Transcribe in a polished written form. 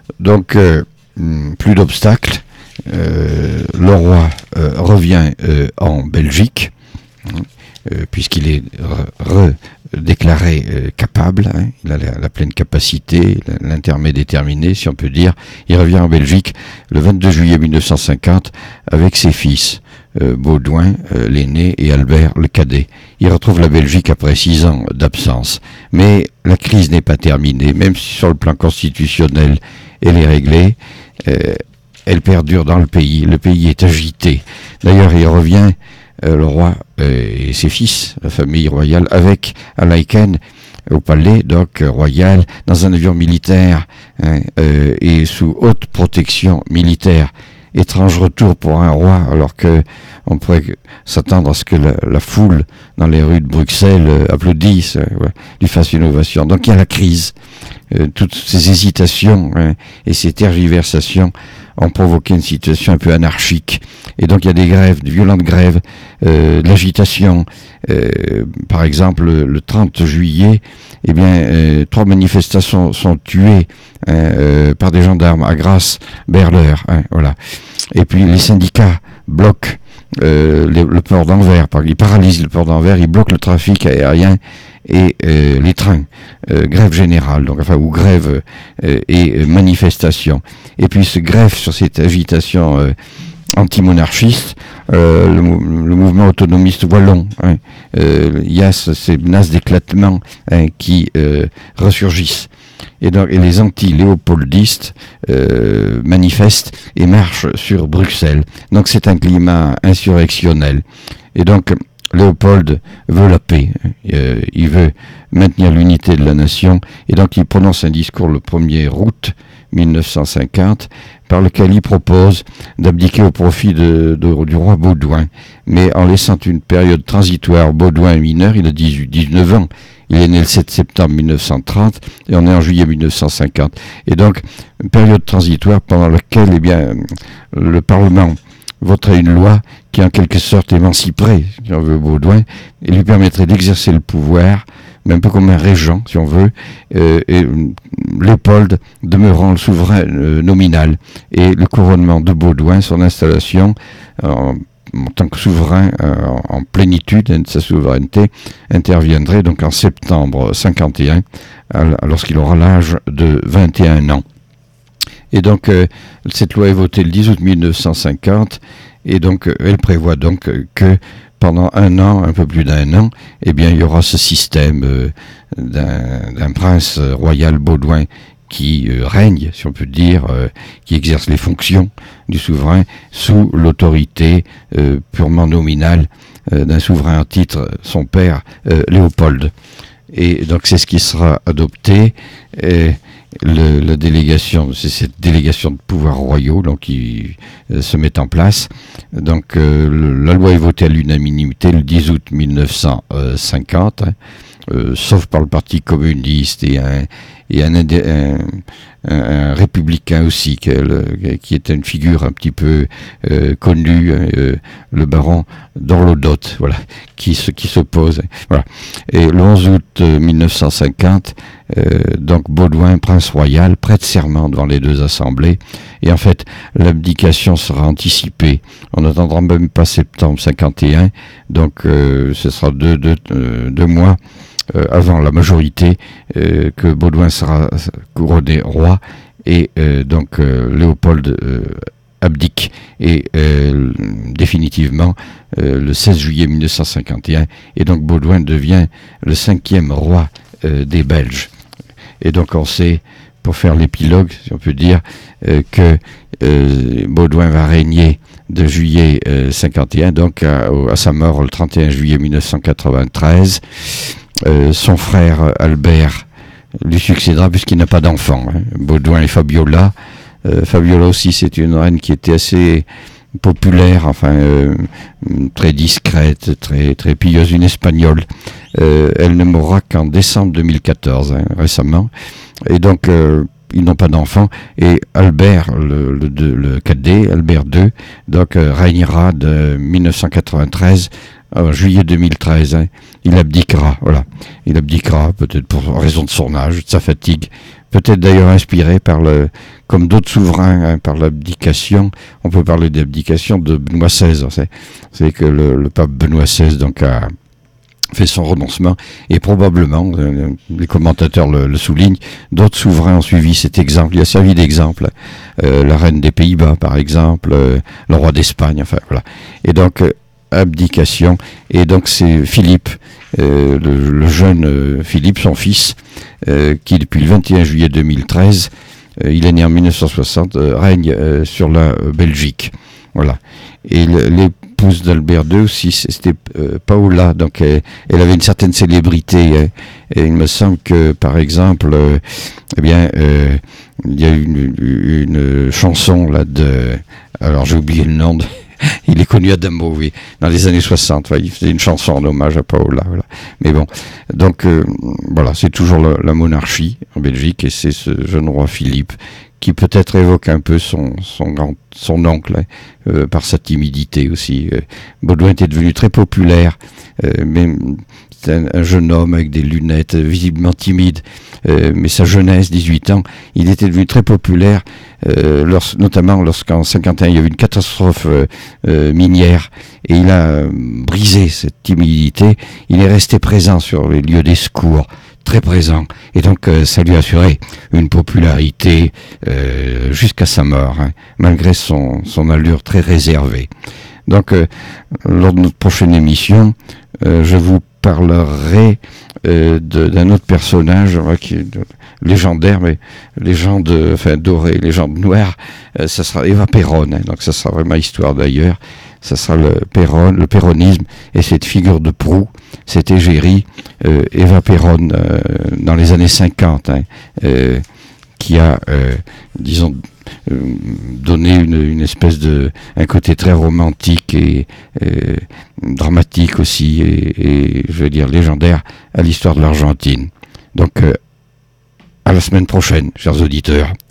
Donc, plus d'obstacles. Le roi revient en Belgique, puisqu'il est déclaré capable, il a la pleine capacité, l'intermède déterminé, si on peut dire. Il revient en Belgique le 22 juillet 1950 avec ses fils, Baudouin, l'aîné, et Albert, le cadet. Il retrouve la Belgique après 6 ans d'absence. Mais la crise n'est pas terminée, même si sur le plan constitutionnel elle est réglée. Elle perdure dans le pays. Le pays est agité. D'ailleurs, il revient, le roi et ses fils, la famille royale, avec Alayken au palais, donc royal, dans un avion militaire et sous haute protection militaire. Étrange retour pour un roi, alors que on pourrait s'attendre à ce que la foule dans les rues de Bruxelles applaudisse, lui fasse une ovation. Donc il y a la crise. Toutes ces hésitations et ces tergiversations ont provoqué une situation un peu anarchique. Et donc il y a des grèves, de violentes grèves, de l'agitation. Par exemple, le 30 juillet, 3 manifestations sont tuées par des gendarmes à Grasse, Berleur, voilà. Et puis les syndicats bloquent le port d'Anvers, ils paralysent le port d'Anvers, ils bloquent le trafic aérien et les trains, grève générale, donc ou grève et manifestation. Et puis se greffe sur cette agitation anti-monarchiste le mouvement autonomiste wallon. Il y a ces menaces d'éclatement qui ressurgissent. Et les anti-léopoldistes manifestent et marchent sur Bruxelles. Donc c'est un climat insurrectionnel. Et donc Léopold veut la paix, il veut maintenir l'unité de la nation, et donc il prononce un discours le 1er août 1950, par lequel il propose d'abdiquer au profit du roi Baudouin, mais en laissant une période transitoire. Baudouin est mineur, il a 19 ans, il est né le 7 septembre 1930, et on est en juillet 1950. Et donc, une période transitoire pendant laquelle le Parlement voterait une loi qui en quelque sorte émanciperait, si on veut, Baudouin, et lui permettrait d'exercer le pouvoir, mais un peu comme un régent, si on veut, et Léopold demeurant le souverain nominal. Et le couronnement de Baudouin, son installation en tant que souverain en plénitude de sa souveraineté, interviendrait donc en septembre 51, lorsqu'il aura l'âge de 21 ans. Et donc, cette loi est votée le 10 août 1950, et donc, elle prévoit donc que pendant un an, un peu plus d'un an, il y aura ce système d'un prince royal Baudouin qui règne, si on peut dire, qui exerce les fonctions du souverain sous l'autorité purement nominale d'un souverain en titre, son père, Léopold. Et donc, c'est ce qui sera adopté. La délégation, c'est cette délégation de pouvoirs royaux donc, qui se met en place. Donc la loi est votée à l'unanimité le 10 août 1950, sauf par le Parti communiste et un républicain aussi, qui était une figure un petit peu connue, le baron d'Orlodotte, voilà, qui s'oppose. Voilà. Et le 11 août 1950, donc Baudouin, prince royal, prête serment devant les deux assemblées. Et en fait, l'abdication sera anticipée. On n'attendra même pas septembre 51, donc ce sera deux mois avant la majorité que Baudouin sera couronné roi, et donc Léopold abdique et définitivement le 16 juillet 1951, et donc Baudouin devient le 5e roi des Belges. Et donc on sait, pour faire l'épilogue, si on peut dire, que Baudouin va régner de juillet 51, donc à sa mort le 31 juillet 1993. Son frère Albert lui succédera puisqu'il n'a pas d'enfant. Baudouin et Fabiola. Fabiola aussi, c'est une reine qui était assez populaire, très discrète, très pieuse, une espagnole. Elle ne mourra qu'en décembre 2014, récemment. Et donc, ils n'ont pas d'enfant. Et Albert, le cadet, Albert II, donc régnera de 1993 en juillet 2013. Il abdiquera, voilà. Il abdiquera, peut-être pour raison de son âge, de sa fatigue. Peut-être d'ailleurs inspiré par comme d'autres souverains, hein, par l'abdication. On peut parler d'abdication de Benoît XVI. C'est que le pape Benoît XVI donc a fait son renoncement, et probablement, les commentateurs le soulignent, d'autres souverains ont suivi cet exemple. Il a servi d'exemple, la reine des Pays-Bas par exemple, le roi d'Espagne, enfin voilà. Et donc abdication, et donc c'est Philippe, le jeune Philippe, son fils, qui depuis le 21 juillet 2013, il est né en 1960, règne sur la Belgique. Voilà. Et l'épouse d'Albert II aussi, c'était Paola, donc elle avait une certaine célébrité. Et il me semble que, par exemple, il y a une chanson là alors j'ai oublié le nom. Il est connu Adamo, oui, dans les années 60. Il faisait une chanson en hommage à Paola. Voilà. Mais bon, donc voilà, c'est toujours la monarchie en Belgique, et c'est ce jeune roi Philippe qui peut-être évoque un peu son oncle, par sa timidité aussi. Baudouin était devenu très populaire, mais c'est un jeune homme avec des lunettes, visiblement timide, mais sa jeunesse, 18 ans, il était devenu très populaire, notamment lorsqu'en 51 il y a eu une catastrophe minière, et il a brisé cette timidité. Il est resté présent sur les lieux des secours, très présent, et donc ça lui a assuré une popularité jusqu'à sa mort, hein, malgré son allure très réservée. Donc lors de notre prochaine émission, je vous parlerai d'un autre personnage qui est légendaire, mais légende dorée, légende noire. Ça sera Eva Perón, hein, donc ça sera vraiment histoire d'ailleurs. Ça sera le péronisme et cette figure de proue, cette égérie, Eva Perón, dans les années 50, hein, qui a, disons, donné une espèce un côté très romantique et dramatique aussi, et je veux dire légendaire à l'histoire de l'Argentine. Donc à la semaine prochaine, chers auditeurs.